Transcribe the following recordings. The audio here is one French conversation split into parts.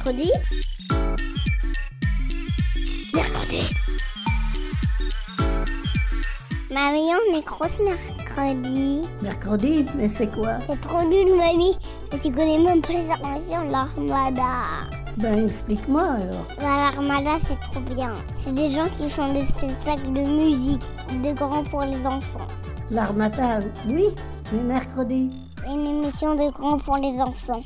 Mercredi. Mamie, on est grosse mercredi. Mercredi? Mais c'est quoi? C'est trop nul, mamie. Et tu connais même pas les inventions de l'Armada. Ben, explique-moi alors. L'Armada, c'est trop bien. C'est des gens qui font des spectacles de musique, de grands pour les enfants. L'Armada, oui, mais mercredi. Une émission de grands pour les enfants.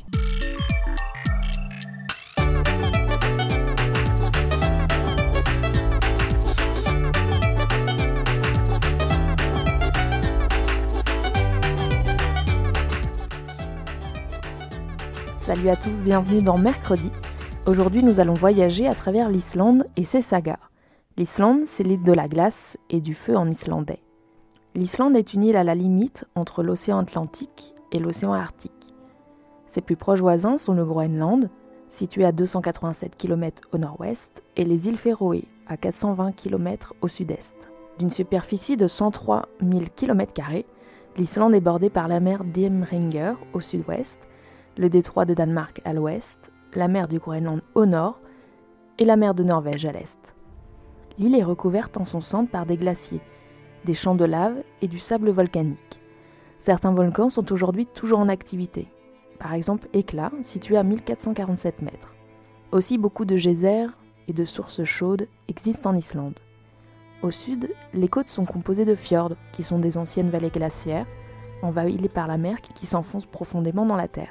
Salut à tous, bienvenue dans Mercredi. Aujourd'hui, nous allons voyager à travers l'Islande et ses sagas. L'Islande, c'est l'île de la glace et du feu en islandais. L'Islande est une île à la limite entre l'océan Atlantique et l'océan Arctique. Ses plus proches voisins sont le Groenland, situé à 287 km au nord-ouest, et les îles Féroé, à 420 km au sud-est. D'une superficie de 103 000 km², l'Islande est bordée par la mer d'Imringur au sud-ouest, le détroit de Danemark à l'ouest, la mer du Groenland au nord et la mer de Norvège à l'est. L'île est recouverte en son centre par des glaciers, des champs de lave et du sable volcanique. Certains volcans sont aujourd'hui toujours en activité. Par exemple, Hekla, situé à 1447 mètres. Aussi, beaucoup de geysers et de sources chaudes existent en Islande. Au sud, les côtes sont composées de fjords, qui sont des anciennes vallées glaciaires, envahies par la mer qui s'enfonce profondément dans la terre.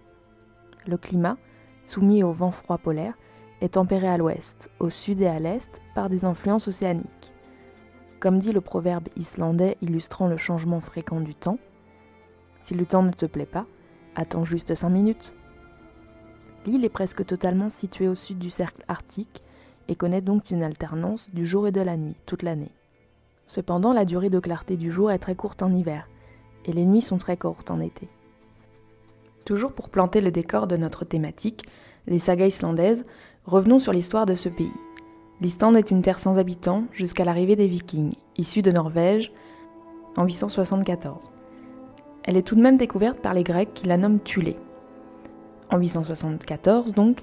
Le climat, soumis au vent froid polaire, est tempéré à l'ouest, au sud et à l'est par des influences océaniques. Comme dit le proverbe islandais illustrant le changement fréquent du temps, « Si le temps ne te plaît pas, attends juste 5 minutes ». L'île est presque totalement située au sud du cercle arctique et connaît donc une alternance du jour et de la nuit toute l'année. Cependant, la durée de clarté du jour est très courte en hiver et les nuits sont très courtes en été. Toujours pour planter le décor de notre thématique, les sagas islandaises, revenons sur l'histoire de ce pays. L'Islande est une terre sans habitants jusqu'à l'arrivée des Vikings, issus de Norvège, en 874. Elle est tout de même découverte par les Grecs qui la nomment Thulé. En 874 donc,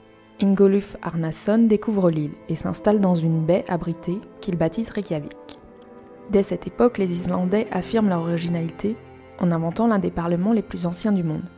Ingólfur Arnarson découvre l'île et s'installe dans une baie abritée qu'ils baptisent Reykjavik. Dès cette époque, les Islandais affirment leur originalité en inventant l'un des parlements les plus anciens du monde,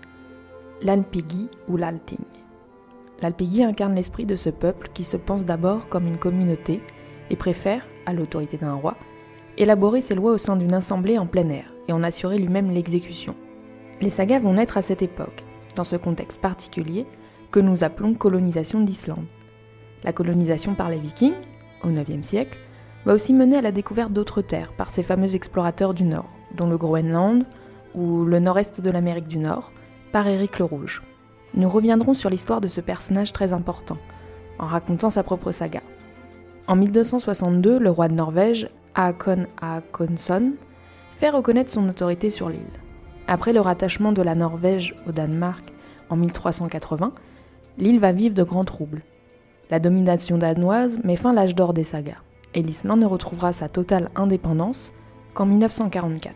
l'Alþingi ou l'Althing. L'Alþingi incarne l'esprit de ce peuple qui se pense d'abord comme une communauté et préfère, à l'autorité d'un roi, élaborer ses lois au sein d'une assemblée en plein air et en assurer lui-même l'exécution. Les sagas vont naître à cette époque, dans ce contexte particulier que nous appelons colonisation d'Islande. La colonisation par les Vikings, au IXe siècle, va aussi mener à la découverte d'autres terres par ces fameux explorateurs du Nord, dont le Groenland ou le nord-est de l'Amérique du Nord, par Éric le Rouge. Nous reviendrons sur l'histoire de ce personnage très important, en racontant sa propre saga. En 1262, le roi de Norvège, Haakon Haakonsson, fait reconnaître son autorité sur l'île. Après le rattachement de la Norvège au Danemark en 1380, l'île va vivre de grands troubles. La domination danoise met fin à l'âge d'or des sagas, et l'Islande ne retrouvera sa totale indépendance qu'en 1944.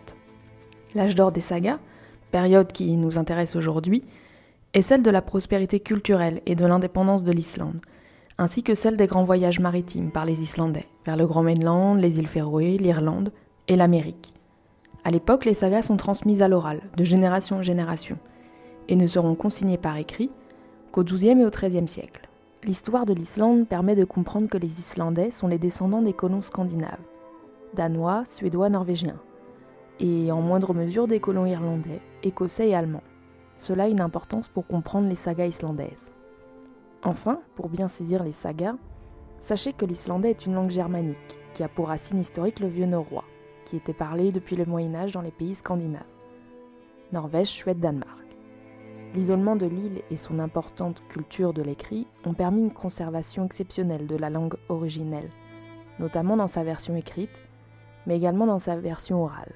L'âge d'or des sagas, période qui nous intéresse aujourd'hui, est celle de la prospérité culturelle et de l'indépendance de l'Islande, ainsi que celle des grands voyages maritimes par les Islandais, vers le Groenland, les îles Féroé, l'Irlande et l'Amérique. À l'époque, les sagas sont transmises à l'oral, de génération en génération, et ne seront consignées par écrit qu'au XIIe et au XIIIe siècle. L'histoire de l'Islande permet de comprendre que les Islandais sont les descendants des colons scandinaves, danois, suédois, norvégiens, et en moindre mesure des colons irlandais, écossais et allemands. Cela a une importance pour comprendre les sagas islandaises. Enfin, pour bien saisir les sagas, sachez que l'islandais est une langue germanique, qui a pour racine historique le vieux norrois, qui était parlé depuis le Moyen-Âge dans les pays scandinaves. Norvège, Suède, Danemark. L'isolement de l'île et son importante culture de l'écrit ont permis une conservation exceptionnelle de la langue originelle, notamment dans sa version écrite, mais également dans sa version orale.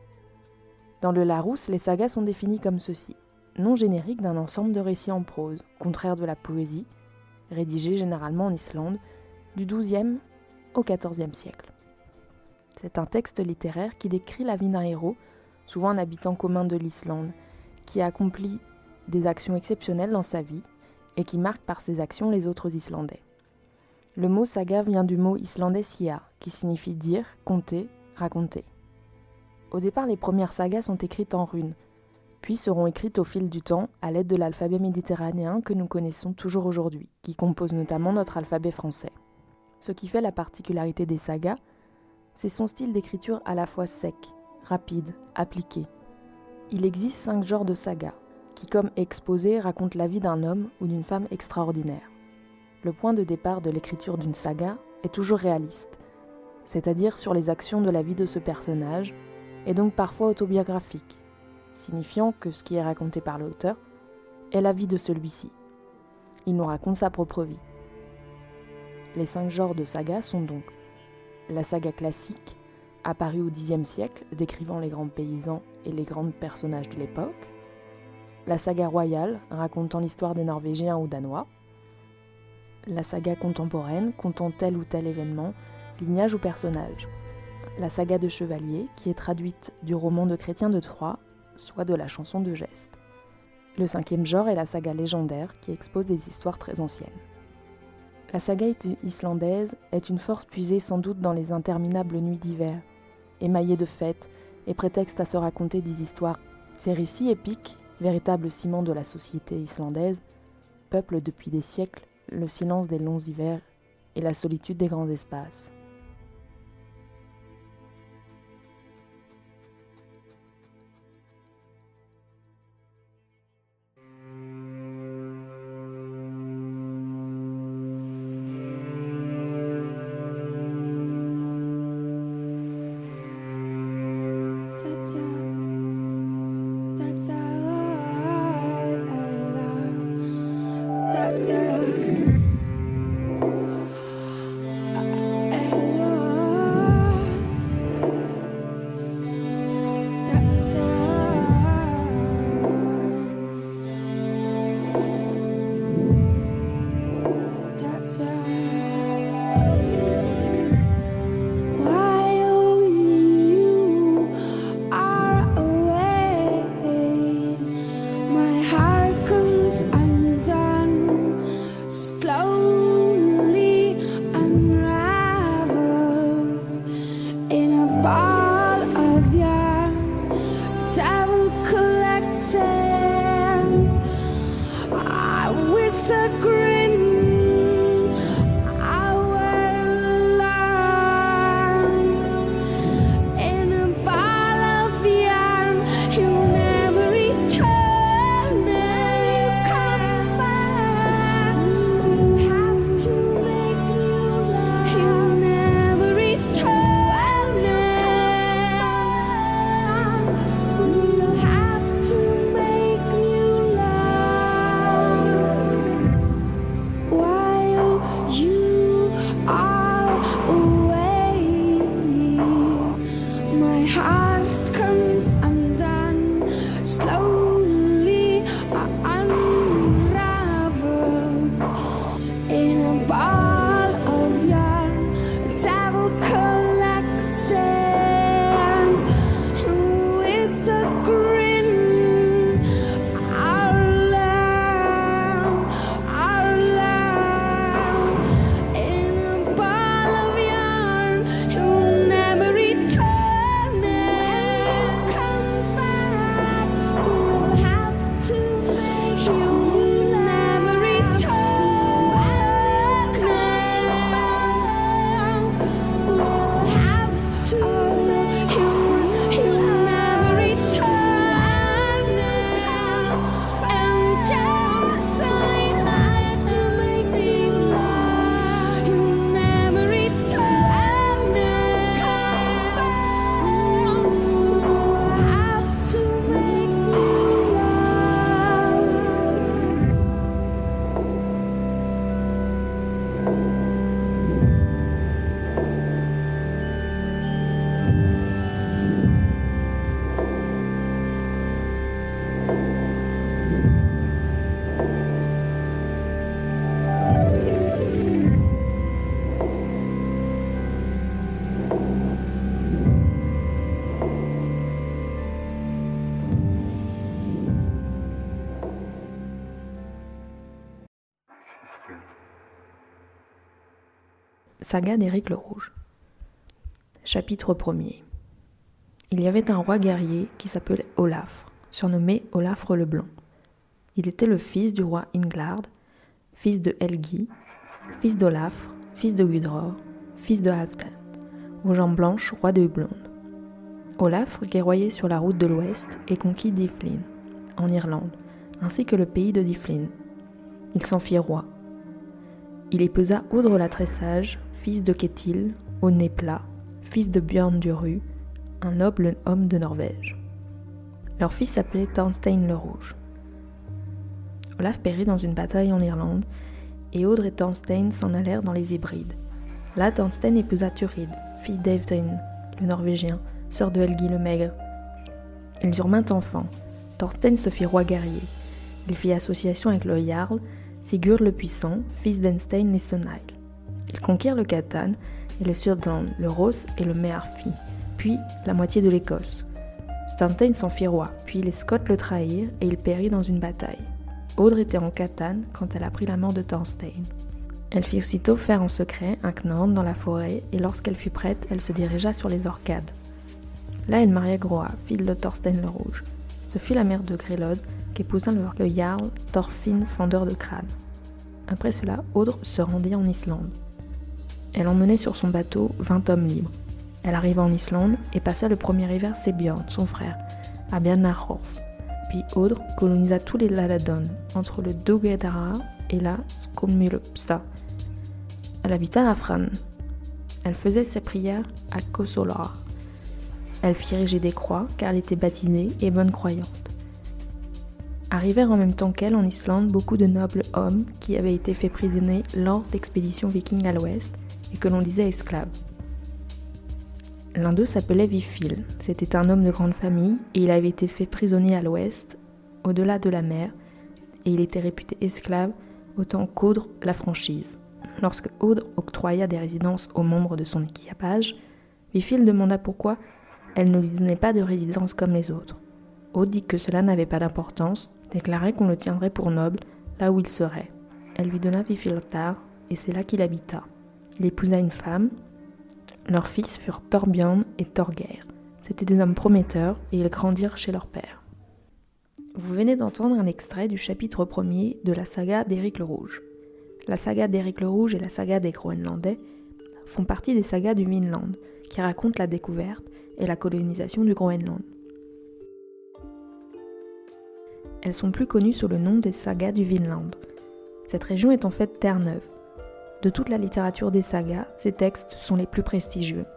Dans le Larousse, les sagas sont définies comme ceci, nom générique d'un ensemble de récits en prose, contraire de la poésie, rédigés généralement en Islande, du XIIe au XIVe siècle. C'est un texte littéraire qui décrit la vie d'un héros, souvent un habitant commun de l'Islande, qui a accompli des actions exceptionnelles dans sa vie et qui marque par ses actions les autres Islandais. Le mot saga vient du mot islandais sia, qui signifie dire, conter, raconter. Au départ, les premières sagas sont écrites en runes, puis seront écrites au fil du temps à l'aide de l'alphabet méditerranéen que nous connaissons toujours aujourd'hui, qui compose notamment notre alphabet français. Ce qui fait la particularité des sagas, c'est son style d'écriture à la fois sec, rapide, appliqué. Il existe 5 genres de sagas, qui comme exposés racontent la vie d'un homme ou d'une femme extraordinaire. Le point de départ de l'écriture d'une saga est toujours réaliste, c'est-à-dire sur les actions de la vie de ce personnage, et donc parfois autobiographique, signifiant que ce qui est raconté par l'auteur est la vie de celui-ci. Il nous raconte sa propre vie. Les 5 genres de saga sont donc la saga classique, apparue au Xe siècle, décrivant les grands paysans et les grands personnages de l'époque, la saga royale, racontant l'histoire des Norvégiens ou Danois, la saga contemporaine, contant tel ou tel événement, lignage ou personnage, la saga de chevalier, qui est traduite du roman de Chrétien de Troyes, soit de la chanson de geste. Le 5e genre est la saga légendaire, qui expose des histoires très anciennes. La saga islandaise est une force puisée sans doute dans les interminables nuits d'hiver, émaillées de fêtes et prétexte à se raconter des histoires. Ces récits épiques, véritables ciment de la société islandaise, peuplent depuis des siècles le silence des longs hivers et la solitude des grands espaces. Saga d'Éric le Rouge. Chapitre 1er. Il y avait un roi guerrier qui s'appelait Olafre, surnommé Olafre le Blanc. Il était le fils du roi Inglard, fils de Helgi, fils d'Olafre, fils de Gudror, fils de Halfdan, aux jambes blanches, roi de Hublond. Olafre guerroyait sur la route de l'Ouest et conquit Dyflin, en Irlande, ainsi que le pays de Dyflin. Il s'en fit roi. Il épousa Audre la Très-Sage, fils de Ketil, au nez plat, fils de Björn du Rue, un noble homme de Norvège. Leur fils s'appelait Thorstein le Rouge. Olaf périt dans une bataille en Irlande, et Audre et Thorstein s'en allèrent dans les Hébrides. Là, Thorstein épousa Thurid, fille d'Eivdrine, le Norvégien, sœur de Helgi le Maigre. Ils eurent maintes enfants. Thorstein se fit roi guerrier. Il fit association avec le Jarl, Sigurd le Puissant, fils d'Enstein les Sonail. Ils conquirent le Catan et le Surdland, le Ross et le Mearfi, puis la moitié de l'Écosse. Thorstein s'en fit roi, puis les Scots le trahirent et il périt dans une bataille. Audre était en Catan quand elle apprit la mort de Thorstein. Elle fit aussitôt faire en secret un knorr dans la forêt et lorsqu'elle fut prête, elle se dirigea sur les Orcades. Là, elle maria Groa, fille de Thorstein le Rouge. Ce fut la mère de Grélod qu'épousa le Jarl Thorfinn Fendeur de Crâne. Après cela, Audre se rendit en Islande. Elle emmenait sur son bateau 20 hommes libres. Elle arriva en Islande et passa le premier hiver chez Björn, son frère, à Bjarnarhorf. Puis Audre colonisa tous les Laladon, entre le Dugedara et la Skomulpsa. Elle habita à Fran. Elle faisait ses prières à Kosolar. Elle fit ériger des croix car elle était baptisée et bonne croyante. Arrivèrent en même temps qu'elle en Islande beaucoup de nobles hommes qui avaient été faits prisonniers lors d'expéditions vikings à l'ouest et que l'on disait esclaves. L'un d'eux s'appelait Vifil. C'était un homme de grande famille et il avait été fait prisonnier à l'ouest, au-delà de la mer, et il était réputé esclave autant qu'Audre la franchise. Lorsque Audre octroya des résidences aux membres de son équipage, Vifil demanda pourquoi elle ne lui donnait pas de résidence comme les autres. Audre dit que cela n'avait pas d'importance, déclarait qu'on le tiendrait pour noble là où il serait. Elle lui donna Vifiltar et c'est là qu'il habita. Il épousa une femme. Leurs fils furent Thorbjorn et Thorgeir. C'étaient des hommes prometteurs et ils grandirent chez leur père. Vous venez d'entendre un extrait du chapitre 1er de la saga d'Éric le Rouge. La saga d'Éric le Rouge et la saga des Groenlandais font partie des sagas du Vinland, qui racontent la découverte et la colonisation du Groenland. Elles sont plus connues sous le nom des sagas du Vinland. Cette région est en fait Terre-Neuve. De toute la littérature des sagas, ces textes sont les plus prestigieux.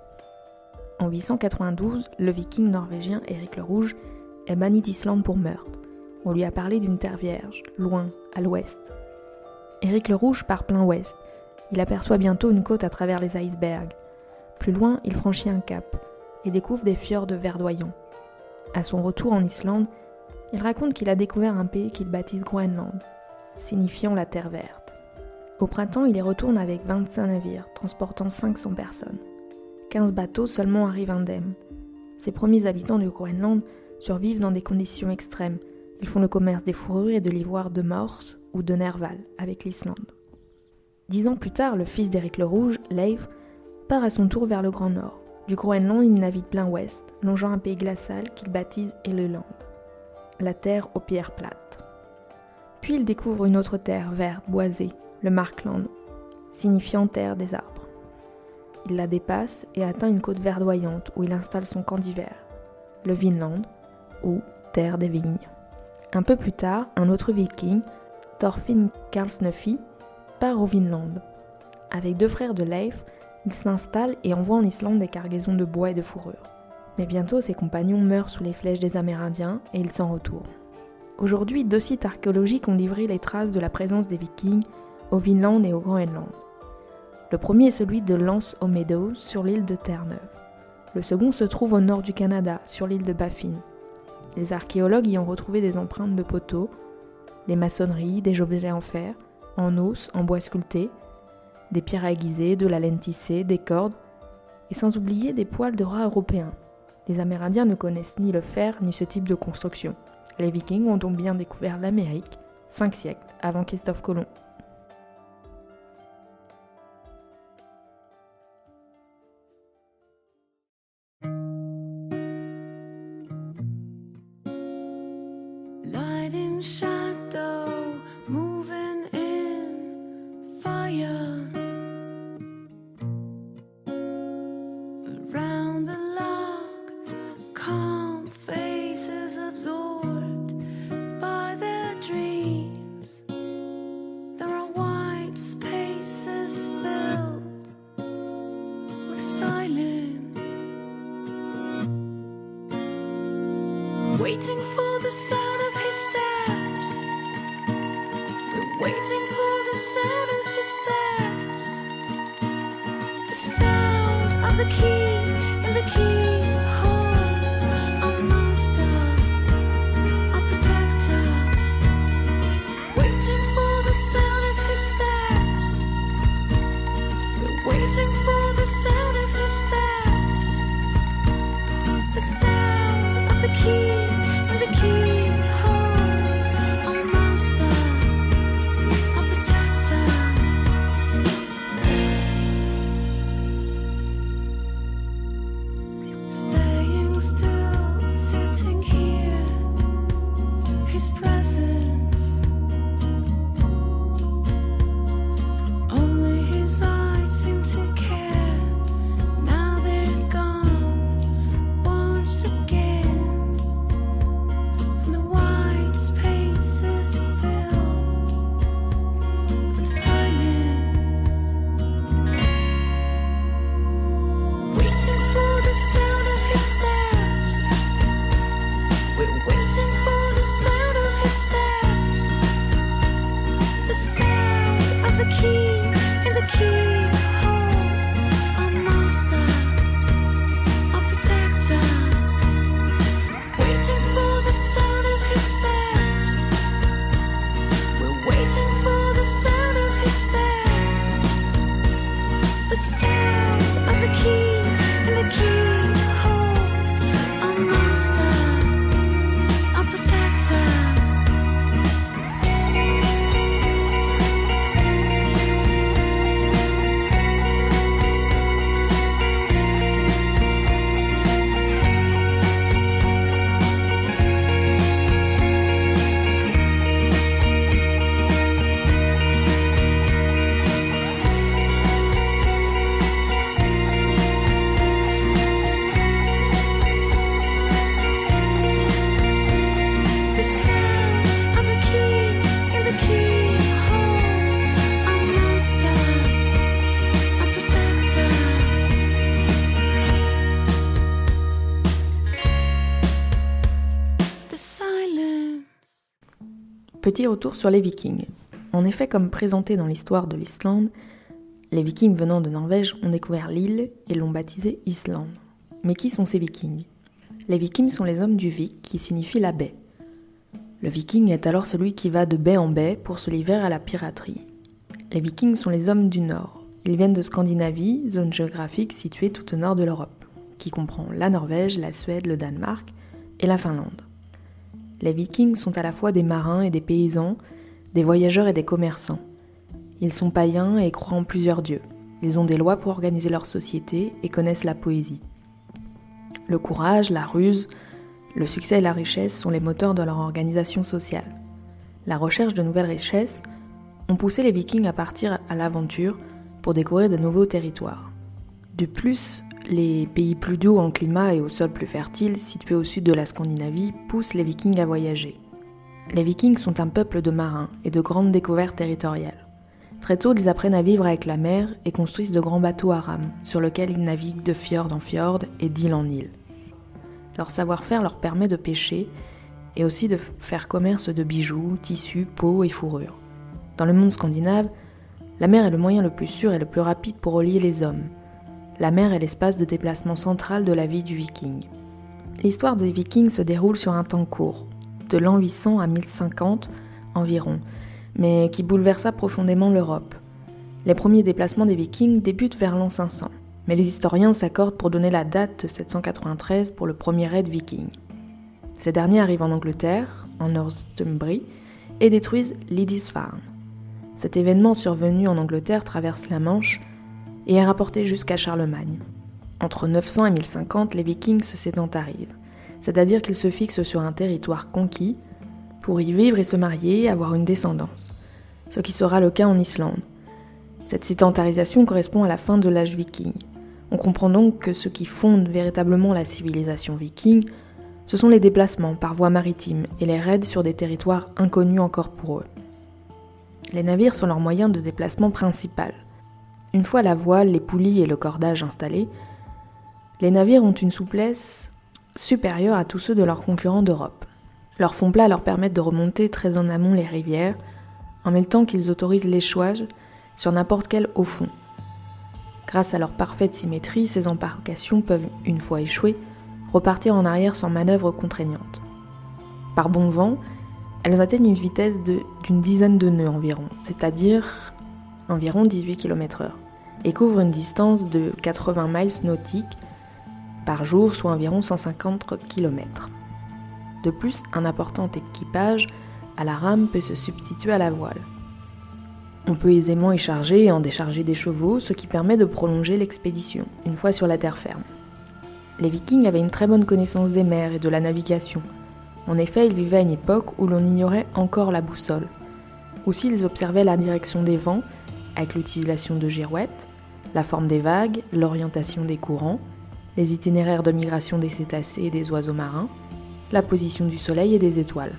En 892, le viking norvégien Éric le Rouge est banni d'Islande pour meurtre. On lui a parlé d'une terre vierge, loin, à l'ouest. Éric le Rouge part plein ouest. Il aperçoit bientôt une côte à travers les icebergs. Plus loin, il franchit un cap et découvre des fjords verdoyants. À son retour en Islande, il raconte qu'il a découvert un pays qu'il baptise Groenland, signifiant la terre verte. Au printemps, il y retourne avec 25 navires, transportant 500 personnes. 15 bateaux seulement arrivent indemnes. Ces premiers habitants du Groenland survivent dans des conditions extrêmes. Ils font le commerce des fourrures et de l'ivoire de Morse ou de Nerval avec l'Islande. 10 ans plus tard, le fils d'Éric le Rouge, Leif, part à son tour vers le Grand Nord. Du Groenland, il navigue plein ouest, longeant un pays glacial qu'il baptise Helluland, la terre aux pierres plates. Puis il découvre une autre terre verte, boisée, le Markland, signifiant terre des arbres. Il la dépasse et atteint une côte verdoyante où il installe son camp d'hiver, le Vinland, ou terre des vignes. Un peu plus tard, un autre viking, Thorfinn Karlsnöfi, part au Vinland. Avec 2 frères de Leif, il s'installe et envoie en Islande des cargaisons de bois et de fourrure. Mais bientôt, ses compagnons meurent sous les flèches des Amérindiens et il s'en retourne. Aujourd'hui, 2 sites archéologiques ont livré les traces de la présence des Vikings au Vinland et au Groenland. Le premier est celui de Lance aux Meadows sur l'île de Terre-Neuve. Le second se trouve au nord du Canada, sur l'île de Baffin. Les archéologues y ont retrouvé des empreintes de poteaux, des maçonneries, des objets en fer, en os, en bois sculpté, des pierres aiguisées, de la laine tissée, des cordes, et sans oublier des poils de rats européens. Les Amérindiens ne connaissent ni le fer ni ce type de construction. Les Vikings ont donc bien découvert l'Amérique 5 siècles avant Christophe Colomb. in shadow, moving in fire. Around the log, calm faces absorbed by their dreams. There are white spaces filled with silence, waiting for the sound of his steps. We're waiting for the sound of his steps. The sound of the key in the keyhole. Our master, our protector. Waiting for the sound of his steps. We're waiting for the sound of his steps. The sound of the key in the keyhole. Our master, our protector. Staying still, sitting here, his presence. Only his eyes seem to care. Now they're gone once again. And the white spaces fill with silence. Waiting for the sound of his steps. We're waiting for the sound of his steps. The sound of the key in the keyhole. Our master, our protector. Waiting for the sound of his steps. We're waiting for the sound of his steps. The sound of the key in the keyhole. Our master, our protector. The sound of the key in the keyhole. Our master, our protector. The silence. Petit retour sur les Vikings. En effet, comme présenté dans l'histoire de l'Islande, les Vikings venant de Norvège ont découvert l'île et l'ont baptisée Islande. Mais qui sont ces Vikings ? Les Vikings sont les hommes du Vik, qui signifie la baie. Le Viking est alors celui qui va de baie en baie pour se livrer à la piraterie. Les Vikings sont les hommes du Nord. Ils viennent de Scandinavie, zone géographique située tout au nord de l'Europe, qui comprend la Norvège, la Suède, le Danemark et la Finlande. Les Vikings sont à la fois des marins et des paysans, des voyageurs et des commerçants. Ils sont païens et croient en plusieurs dieux. Ils ont des lois pour organiser leur société et connaissent la poésie. Le courage, la ruse, le succès et la richesse sont les moteurs de leur organisation sociale. La recherche de nouvelles richesses ont poussé les Vikings à partir à l'aventure pour découvrir de nouveaux territoires. De plus, les pays plus doux en climat et au sol plus fertile, situés au sud de la Scandinavie, poussent les Vikings à voyager. Les Vikings sont un peuple de marins et de grandes découvertes territoriales. Très tôt, ils apprennent à vivre avec la mer et construisent de grands bateaux à rames, sur lesquels ils naviguent de fjord en fjord et d'île en île. Leur savoir-faire leur permet de pêcher et aussi de faire commerce de bijoux, tissus, peaux et fourrures. Dans le monde scandinave, la mer est le moyen le plus sûr et le plus rapide pour relier les hommes. La mer est l'espace de déplacement central de la vie du Viking. L'histoire des Vikings se déroule sur un temps court, de l'an 800 à 1050 environ, mais qui bouleversa profondément l'Europe. Les premiers déplacements des Vikings débutent vers l'an 500, mais les historiens s'accordent pour donner la date de 793 pour le premier raid viking. Ces derniers arrivent en Angleterre, en Northumbrie, et détruisent Lindisfarne. Cet événement survenu en Angleterre traverse la Manche et est rapporté jusqu'à Charlemagne. Entre 900 et 1050, les Vikings se sédentarisent, c'est-à-dire qu'ils se fixent sur un territoire conquis pour y vivre et se marier et avoir une descendance, ce qui sera le cas en Islande. Cette sédentarisation correspond à la fin de l'âge viking. On comprend donc que ce qui fonde véritablement la civilisation viking, ce sont les déplacements par voie maritime et les raids sur des territoires inconnus encore pour eux. Les navires sont leur moyen de déplacement principal. Une fois la voile, les poulies et le cordage installés, les navires ont une souplesse supérieure à tous ceux de leurs concurrents d'Europe. Leurs fonds plats leur permettent de remonter très en amont les rivières, en même temps qu'ils autorisent l'échouage sur n'importe quel haut fond. Grâce à leur parfaite symétrie, ces embarcations peuvent, une fois échouées, repartir en arrière sans manœuvre contraignante. Par bon vent, elles atteignent une vitesse d'une dizaine de nœuds environ, c'est-à-dire environ 18 km/h, et couvrent une distance de 80 miles nautiques par jour, soit environ 150 km. De plus, un important équipage à la rame peut se substituer à la voile. On peut aisément y charger et en décharger des chevaux, ce qui permet de prolonger l'expédition, une fois sur la terre ferme. Les Vikings avaient une très bonne connaissance des mers et de la navigation. En effet, ils vivaient à une époque où l'on ignorait encore la boussole. Aussi, ils observaient la direction des vents, avec l'utilisation de girouettes, la forme des vagues, l'orientation des courants, les itinéraires de migration des cétacés et des oiseaux marins, la position du soleil et des étoiles.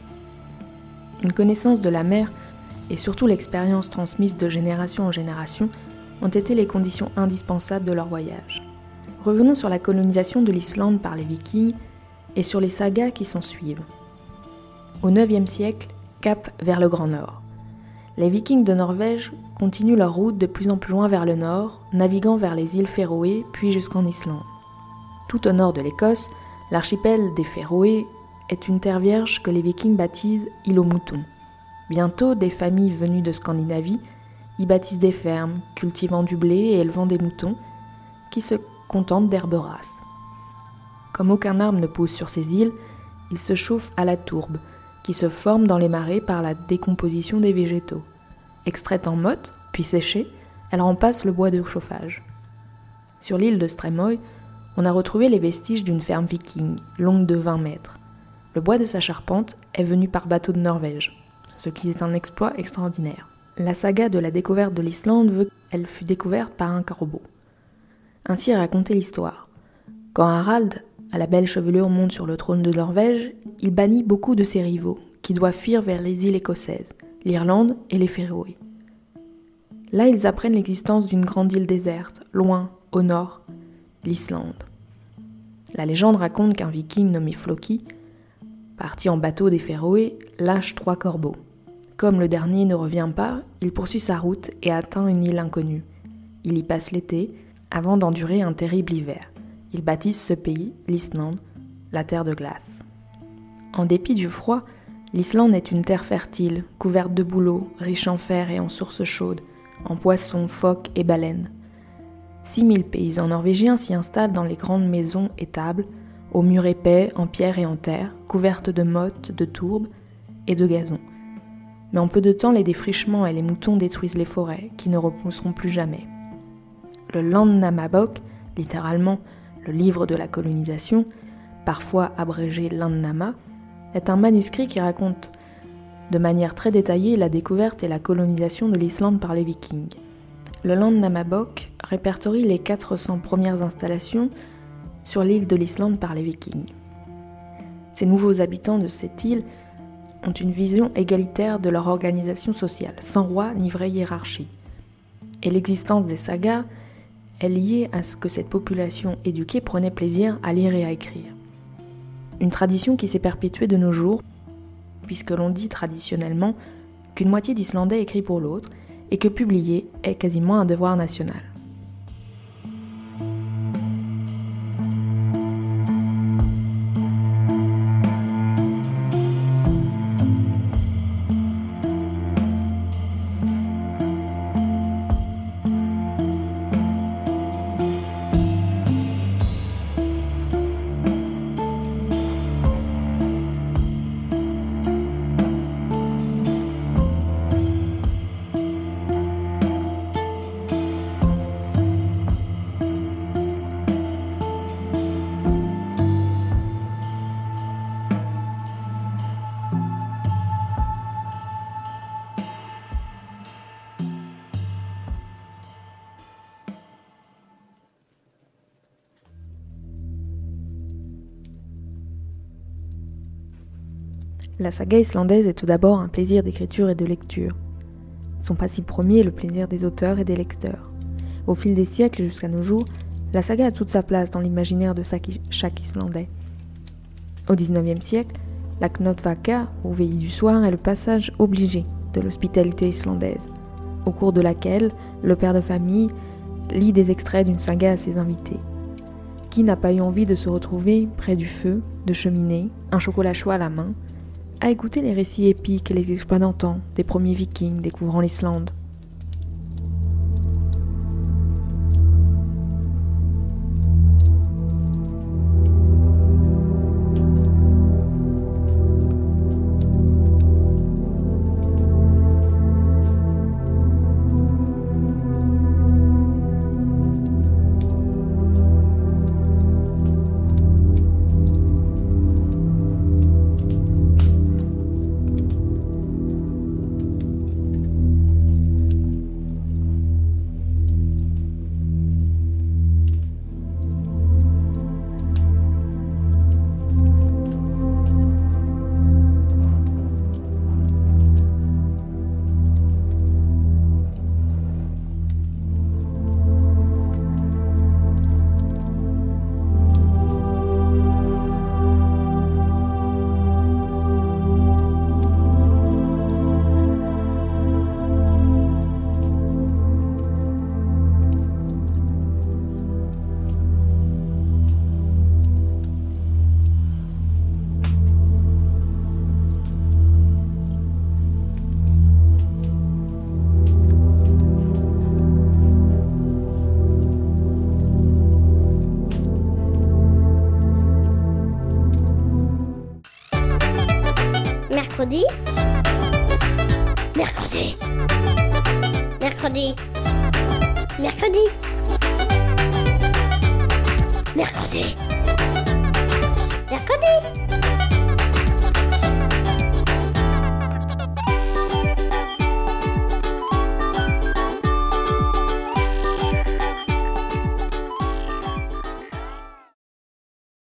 Une connaissance de la mer et surtout l'expérience transmise de génération en génération ont été les conditions indispensables de leur voyage. Revenons sur la colonisation de l'Islande par les Vikings et sur les sagas qui s'en suivent. Au IXe siècle, cap vers le Grand Nord. Les Vikings de Norvège continuent leur route de plus en plus loin vers le nord, naviguant vers les îles Féroé puis jusqu'en Islande. Tout au nord de l'Écosse, l'archipel des Féroé est une terre vierge que les Vikings baptisent île aux moutons. Bientôt, des familles venues de Scandinavie y bâtissent des fermes, cultivant du blé et élevant des moutons, qui se contentent d'herbes rasses. Comme aucun arbre ne pousse sur ces îles, ils se chauffent à la tourbe, qui se forme dans les marais par la décomposition des végétaux. Extraite en motte, puis séchée, elle remplace le bois de chauffage. Sur l'île de Streymoy, on a retrouvé les vestiges d'une ferme viking, longue de 20 mètres. Le bois de sa charpente est venu par bateau de Norvège, ce qui est un exploit extraordinaire. La saga de la découverte de l'Islande veut qu'elle fut découverte par un corbeau. Ainsi est racontée l'histoire. Quand Harald, à la belle chevelure, monte sur le trône de Norvège, il bannit beaucoup de ses rivaux, qui doivent fuir vers les îles écossaises, l'Irlande et les Féroé. Là, ils apprennent l'existence d'une grande île déserte, loin, au nord, l'Islande. La légende raconte qu'un viking nommé Floki, parti en bateau des Féroé, lâche 3 corbeaux. Comme le dernier ne revient pas, il poursuit sa route et atteint une île inconnue. Il y passe l'été, avant d'endurer un terrible hiver. Il baptise ce pays l'Islande, la terre de glace. En dépit du froid, l'Islande est une terre fertile, couverte de bouleaux, riche en fer et en sources chaudes, en poissons, phoques et baleines. 6000 paysans norvégiens s'y installent dans les grandes maisons étables, aux murs épais, en pierre et en terre, couvertes de mottes, de tourbes et de gazon. Mais en peu de temps, les défrichements et les moutons détruisent les forêts, qui ne repousseront plus jamais. Le Landnámabók, littéralement le livre de la colonisation, parfois abrégé Landnáma, est un manuscrit qui raconte de manière très détaillée la découverte et la colonisation de l'Islande par les Vikings. Le Landnámabók répertorie les 400 premières installations sur l'île de l'Islande par les Vikings. Ces nouveaux habitants de cette île ont une vision égalitaire de leur organisation sociale, sans roi ni vraie hiérarchie. Et l'existence des sagas est liée à ce que cette population éduquée prenait plaisir à lire et à écrire. Une tradition qui s'est perpétuée de nos jours, puisque l'on dit traditionnellement qu'une moitié d'Islandais écrit pour l'autre, et que publier est quasiment un devoir national. La saga islandaise est tout d'abord un plaisir d'écriture et de lecture. Son principe premier est le plaisir des auteurs et des lecteurs. Au fil des siècles jusqu'à nos jours, la saga a toute sa place dans l'imaginaire de chaque Islandais. Au XIXe siècle, la Knottvaka, ou veillée du soir, est le passage obligé de l'hospitalité islandaise, au cours de laquelle le père de famille lit des extraits d'une saga à ses invités. Qui n'a pas eu envie de se retrouver près du feu, de cheminée, un chocolat chaud à la main, à écouter les récits épiques et les exploits d'antan des premiers vikings découvrant l'Islande? Mercredi. Mercredi. Mercredi. Mercredi. Mercredi.